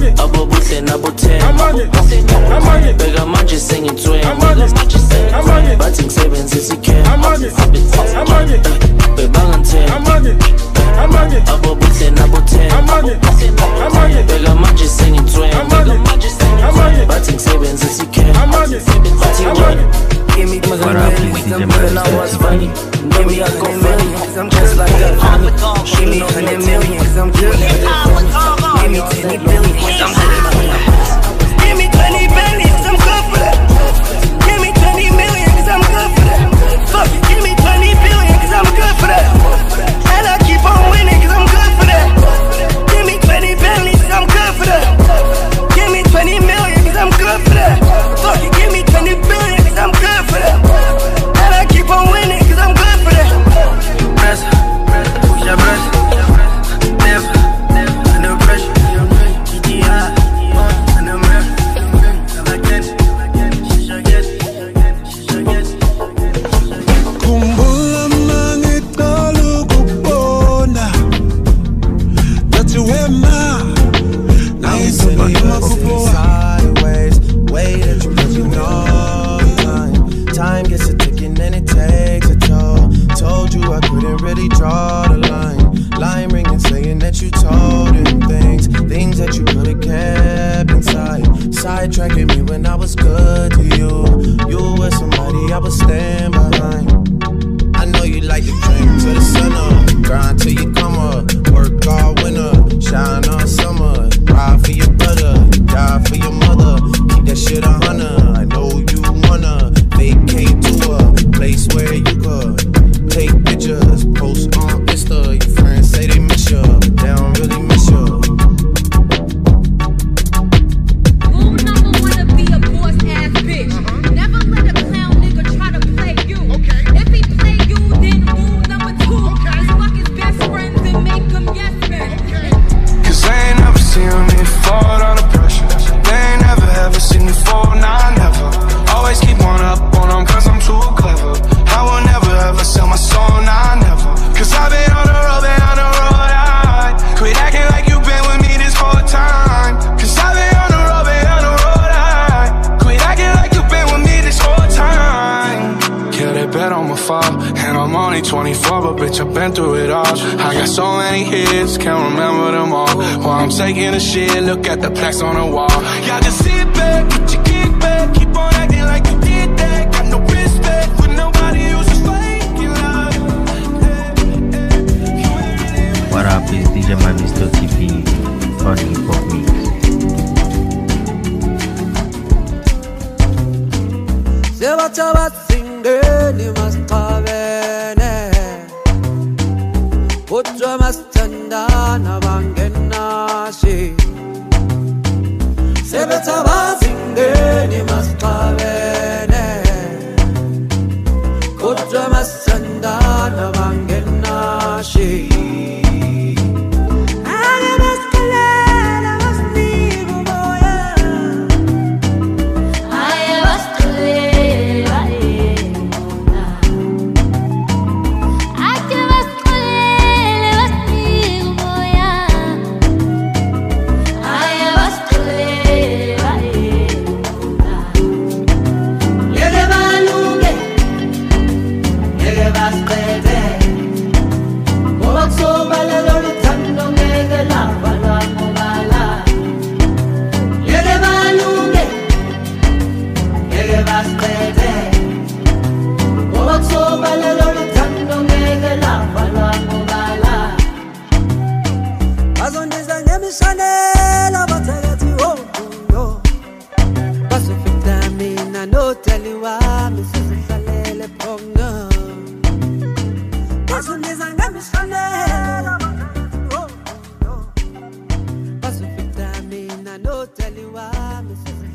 abo buhle nabo 10 bheka manje sengithwe bathi ngisebenzisa ikhema bebangithemba abo buhle nabo 10 bheka manje sengithwe bathi ngisebenzisa ikhema give me the million, I was funny. Give me a $1 million, cause I'm just like that funny. Give me $100 million, cause I'm good like that funny. Give me 20 billion, cause I'm good for that. Give me 20 billion, cause I'm good for that. Give me 20 million, cause I'm good for that. Fuck it, give me 20 billion, cause I'm good for that. And I keep on winning, cause I'm good for that. Give me 20 billion, cause I'm good for that. Give me 20 million, cause I'm good for that. Fuck it, give me 20 billion, cause I'm good for that. And I keep on winning, cause I'm good for that. Press, push your brush, never, under pressure, GTI, under mirror, I get it, she should get it, she should get it. Kumbula mangitolo kupona, that's where my nice and sideways, way that you put you on. Time gets a ticking and it takes a toll. Told you I couldn't really draw the line. Line ringing saying that you told him things that you could've kept inside. Sidetracking me when I was good to you. You were somebody I would stand behind. I know you like to drink to the sun up, grind till you come up, work all winter, shine all summer, ride for your brother, die for your mother, keep that shit 100. I know you wanna vacate to a place where you could take pictures, post on Insta. Your friends say they miss you, but they don't really miss you. Rule number 1 to be a boss ass bitch. Never let a clown nigga try to play you. If he play you, then rule number 2 is fuck his best friends and make them yes men. Cause I ain't never seen me fall under pressure. They ain't never ever seen me fall, nah never. Always keep one up on them cause I'm too clever. I will never ever sell my soul, nah never. Cause I've been on the road, I quit acting like you been with me this whole time. Cause I've been on the road, I quit acting like you been with me this whole time. Yeah, they bet on my fall, and I'm only 24, but bitch, I've been through it all. I got so many hits, can't remember them all. While I'm taking a shit, look at the plaques on the wall. Y'all just sit back, get your kick back, keep on acting like you did that. Got no respect for nobody who's just faking love. What up, is DJ Mamisto TV on Hip Hop Mix. Sebachabat singeni masqabene Utwa mastandana bangenashi Sebachabat singeni masqabene Utwa mastandana bangenashi no tell you why,